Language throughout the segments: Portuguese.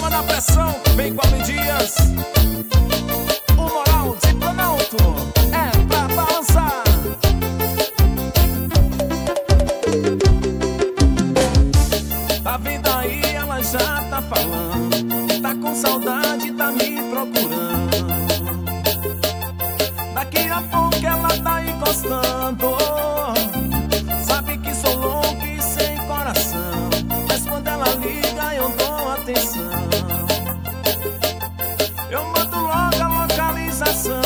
Chama na pressão, vem com Auri Dias. O moral de Planalto é pra balançar. Tá vendo aí, ela já tá falando, tá com saudade, tá me procurando. Daqui a pouco ela tá encostando. Sabe que sou louco e sem coração, mas quando ela liga eu dou atenção. Eu mando logo a localização.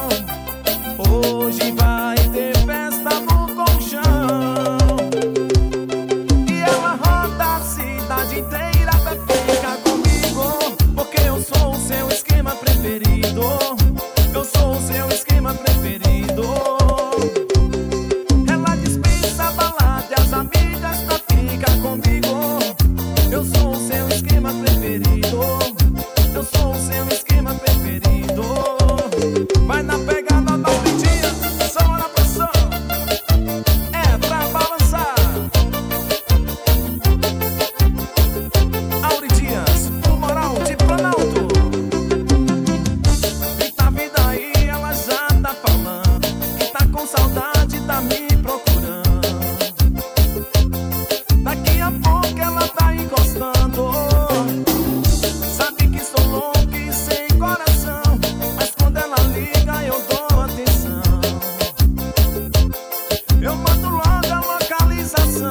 Hoje vai ter festa no colchão, e ela roda a cidade inteira pra ficar comigo, porque eu sou o seu esquema preferido. Eu sou o seu esquema preferido. Ela dispensa a balada e as amigas pra ficar comigo. Eu sou o seu esquema preferido. Eu sou o seu esquema preferido. Vai na pegada da Auri Dias, só na pressão, é pra balançar. Auri Dias, o moral de Planalto. E tá vindo aí, ela já tá falando, que tá com saudade, tá me procurando. Daqui a pouco ela tá encostando. Sabe que sou louco e sem coração, mas quando ela liga eu dou atenção. Eu mando logo a localização.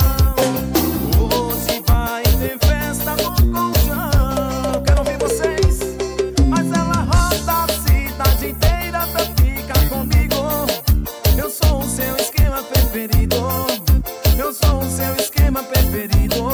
Hoje vai ter festa no colchão. Quero ouvir vocês. Mas ela roda a cidade inteira pra ficar comigo. Eu sou o seu esquema preferido. Eu sou o seu esquema preferido.